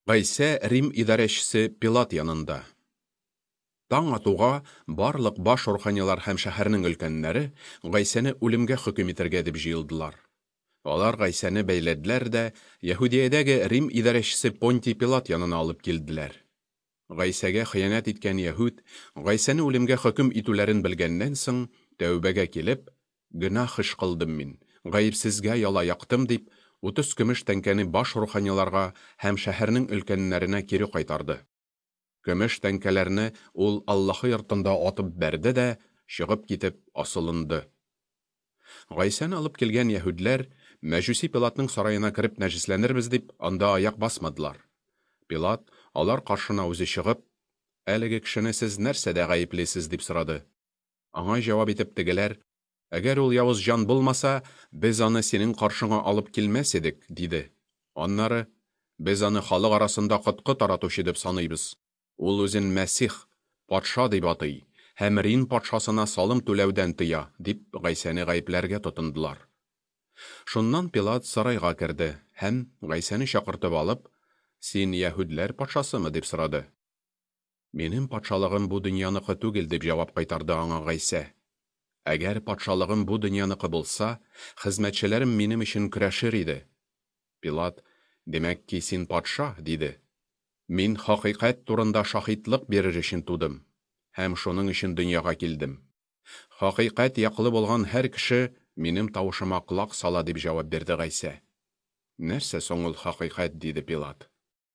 Гайсә Рим идарәчесе Пилат янында. Таң атуга барлык баш руханилар һәм шәһәрнең өлкәннәре Гайсәне үлемгә хөкем итәргә дип җыелдылар. Алар Гайсәне бәйләделәр дә Яһудиядәге Рим идарәчесе Понтий Пилат янына алып килделәр. Гайсәгә хыянат иткән Яһуд Гайсәне үлемгә хөкем итүләрен белгәннән соң тәүбәгә килеп, "Гөнаһ эш кылдым мин, гаепсезгә яла яктым" дип, 30 көмеш тәңкәне баш руханиларга һәм шәһәрнең өлкәннәренә кире кайтарды. Көмеш тәңкәләрне ул Аллаһы йортында атып бәрде дә, чыгып китеп асылынды. Гайсәне алып килгән Яһүдләр Мәҗүси Пилатның сараена кереп нәҗисләнербез дип, анда аяк басмадылар. Пилат алар каршына үзе чыгып, "Әлеге кешене сез нәрсәдә гаеплисез?" дип сорады. Аңа җавап итеп тегеләр, "Әгәр ул явыз җан булмаса, без аны синең каршыңа алып килмәс идек", диде. Аннары, "Без аны халык арасында коткы таратучы дип саныйбыз. Ул үзен Мәсих, патша дип атый, һәм Рим патшасына салым түләүдән тыя", дип Гайсәне гаепләргә тотындылар. Шуннан Пилат сарайга керде һәм Гайсәне чакыртып алып, "Син Яһүдләр патшасымы?" дип сорады. "Минем патшалыгым бу дөньяныкы түгел", дип җавап кайтарды аңа Гайсә. "Әгәр патшалыгым бу дөньяныкы булса, хезмәтчеләрем минем өчен көрәшер иде". Пилат, "Демәк ки, син патша", диде. "Мин хакыйкать турында шаһитлык бирер өчен тудым, һәм шуның өчен дөньяга килдем. Хакыйкать яклы булган һәр кеше минем тавышыма колак сала", дип җавап бирде Гайсә. "Нәрсә соң ул хакыйкать?" диде Пилат.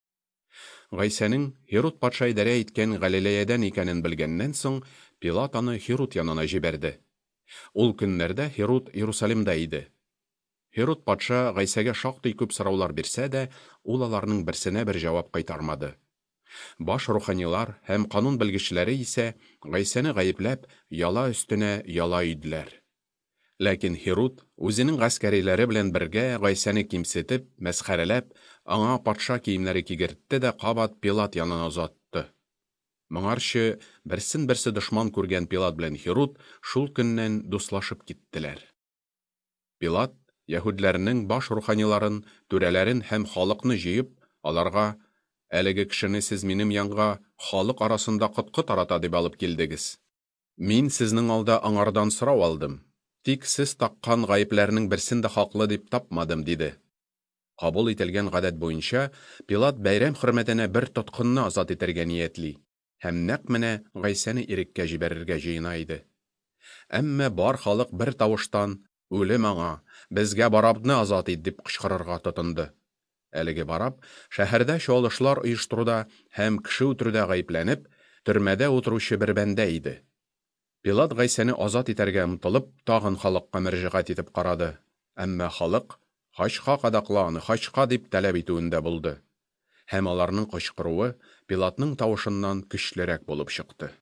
Гайсәнең Херод патша идарә иткән Галилеядән икәнен белгәннән соң, Пилат аны Херод янына җибәрде. Ул көннәрдә Херод Иерусалимда иде. Херод патша Гайсәгә шактый күп сораулар бирсә дә, ул аларның берсенә бер җавап кайтармады. Баш руханилар һәм канун белгечләре исә Гайсәне гаепләп, яла өстенә яла өйдиләр. Ләкин Херод үзенең гаскәриләре белән бергә Гайсәне кимсетеп, мәсхәрәләп, аңа патша киемнәре кигертте дә кабат Пилат янына озатты. Моңарчы берсен-берсе дошман күргән Пилат белән Херод шул көннән дуслашып киттеләр. Пилат Яһүдләрнең баш руханиларын, түрәләрен һәм халыкны җыеп, аларга, "Әлеге кешене сез минем янга халык арасында коткы тарата дип алып килдегез. Мин сезнең алда аңардан сорау алдым. Тик сез таккан гаепләрнең берсен дә хаклы дип тапмадым", диде. Кабул ителгән гадәт буенча, Пилат бәйрәм хөрмәтенә бер тоткынны азат итәргә ниятли һәм нәкъ менә Гайсәне иреккә җибәрергә җыена иде. Әмма бар халык бер тавыштан, "Үлем аңа, безгә Барабны азат ит", дип кычкырырга тотынды. Әлеге Бараб шәһәрдә чуалышлар оештыруда һәм кеше үтерүдә гаепләнеп, төрмәдә утыручы бер бәндә иде. Пилат Гайсәне азат итәргә омтылып, тагын халыкка мөрәҗәгать итеп карады. Әмма халык "Хачка кадакла аны, хачка" дип таләп итүендә булды. Һәм аларның кычкыруы Пилатның тавышыннан көчлерәк булып чыкты.